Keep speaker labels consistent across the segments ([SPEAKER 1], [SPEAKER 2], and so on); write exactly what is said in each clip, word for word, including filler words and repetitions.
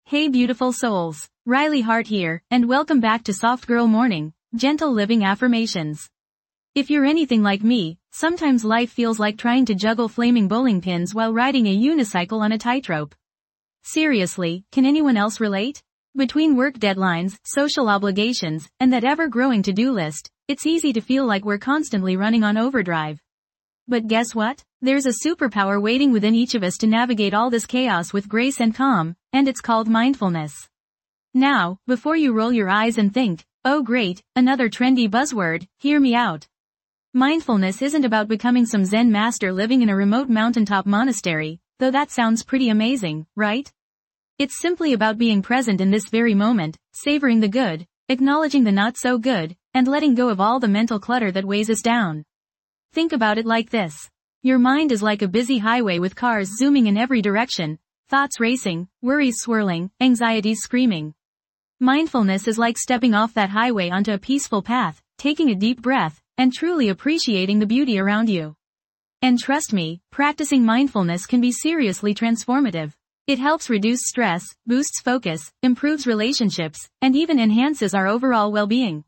[SPEAKER 1] Hey beautiful souls, Riley Hart here, and welcome back to Soft Girl Morning, Gentle Living Affirmations. If you're anything like me, sometimes life feels like trying to juggle flaming bowling pins while riding a unicycle on a tightrope. Seriously, can anyone else relate? Between work deadlines, social obligations, and that ever-growing to-do list, it's easy to feel like we're constantly running on overdrive. But guess what? There's a superpower waiting within each of us to navigate all this chaos with grace and calm, and it's called mindfulness. Now, before you roll your eyes and think, oh great, another trendy buzzword, hear me out. Mindfulness isn't about becoming some Zen master living in a remote mountaintop monastery, though that sounds pretty amazing, right? It's simply about being present in this very moment, savoring the good, acknowledging the not so good, and letting go of all the mental clutter that weighs us down. Think about it like this. Your mind is like a busy highway with cars zooming in every direction, thoughts racing, worries swirling, anxieties screaming. Mindfulness is like stepping off that highway onto a peaceful path, taking a deep breath, and truly appreciating the beauty around you. And trust me, practicing mindfulness can be seriously transformative. It helps reduce stress, boosts focus, improves relationships, and even enhances our overall well-being.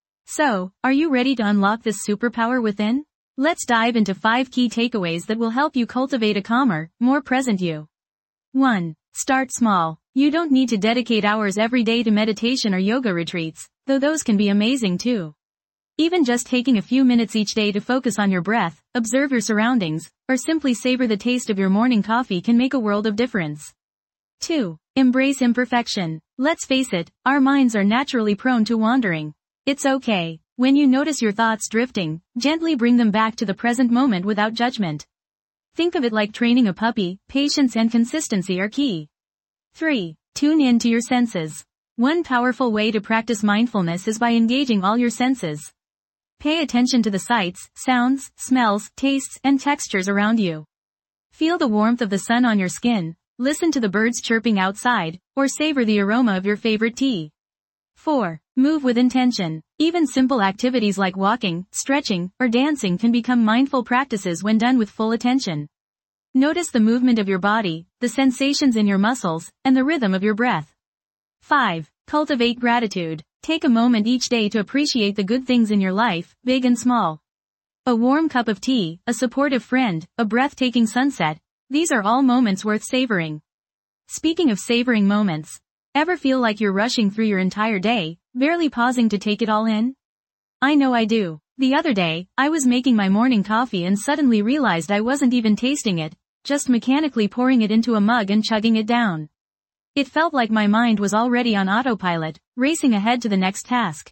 [SPEAKER 1] So, are you ready to unlock this superpower within? Let's dive into five key takeaways that will help you cultivate a calmer, more present you. one. Start small. You don't need to dedicate hours every day to meditation or yoga retreats, though those can be amazing too. Even just taking a few minutes each day to focus on your breath, observe your surroundings, or simply savor the taste of your morning coffee can make a world of difference. two. Embrace imperfection. Let's face it, our minds are naturally prone to wandering. It's okay. When you notice your thoughts drifting, gently bring them back to the present moment without judgment. Think of it like training a puppy, patience and consistency are key. three. Tune in to your senses. One powerful way to practice mindfulness is by engaging all your senses. Pay attention to the sights, sounds, smells, tastes, and textures around you. Feel the warmth of the sun on your skin, listen to the birds chirping outside, or savor the aroma of your favorite tea. four. Move with intention. Even simple activities like walking, stretching, or dancing can become mindful practices when done with full attention. Notice the movement of your body, the sensations in your muscles, and the rhythm of your breath. five. Cultivate gratitude. Take a moment each day to appreciate the good things in your life, big and small. A warm cup of tea, a supportive friend, a breathtaking sunset, these are all moments worth savoring. Speaking of savoring moments, ever feel like you're rushing through your entire day, barely pausing to take it all in? I know I do. The other day, I was making my morning coffee and suddenly realized I wasn't even tasting it, just mechanically pouring it into a mug and chugging it down. It felt like my mind was already on autopilot, racing ahead to the next task.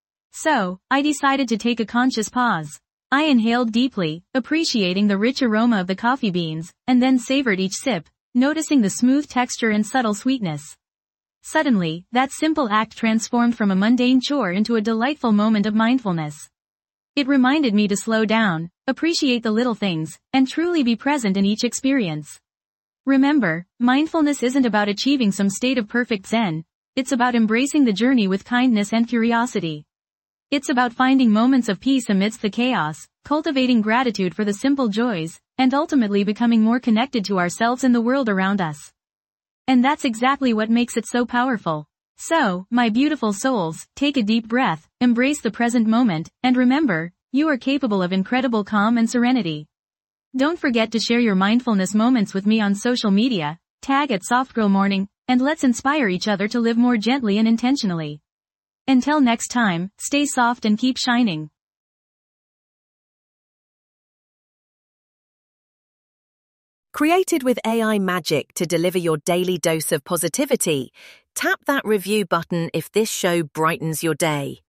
[SPEAKER 1] So, I decided to take a conscious pause. I inhaled deeply, appreciating the rich aroma of the coffee beans, and then savored each sip, noticing the smooth texture and subtle sweetness. Suddenly, that simple act transformed from a mundane chore into a delightful moment of mindfulness. It reminded me to slow down, appreciate the little things, and truly be present in each experience. Remember, mindfulness isn't about achieving some state of perfect zen, it's about embracing the journey with kindness and curiosity. It's about finding moments of peace amidst the chaos, cultivating gratitude for the simple joys, and ultimately becoming more connected to ourselves and the world around us. And that's exactly what makes it so powerful. So, my beautiful souls, take a deep breath, embrace the present moment, and remember, you are capable of incredible calm and serenity. Don't forget to share your mindfulness moments with me on social media, tag at Soft Girl Morning, and let's inspire each other to live more gently and intentionally. Until next time, stay soft and keep shining.
[SPEAKER 2] Created with A I magic to deliver your daily dose of positivity, tap that review button if this show brightens your day.